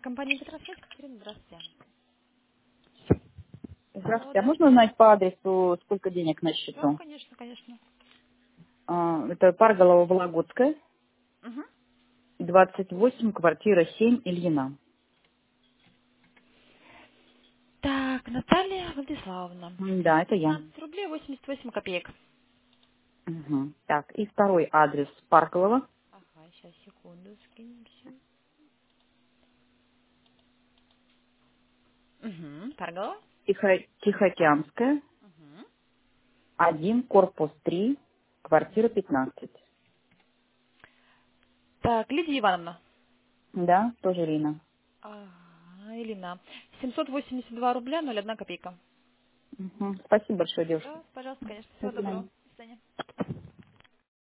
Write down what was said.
Компания Петросвет. Ирина, здравствуйте. Алло, Здравствуйте. А да. можно узнать по адресу, сколько денег на Да, счету? конечно, конечно. Это Парголова, Вологодская, Угу. 28, квартира 7, Ильина. Так, Наталья Владиславовна. Да, это я. 15 рублей 88 копеек. Мгм. Так, и второй адрес Парголова, Ага, сейчас, секунду, скинемся. Угу. Торгово? Тихоокеанская, Угу. 1, корпус 3, квартира 15. Так, Лидия Ивановна. Да, тоже Ирина. Ага, Ирина. 782 рубля 01 копейка. Мгм. Спасибо большое, девушка. Да, пожалуйста, конечно. До Всего доброго. свидания.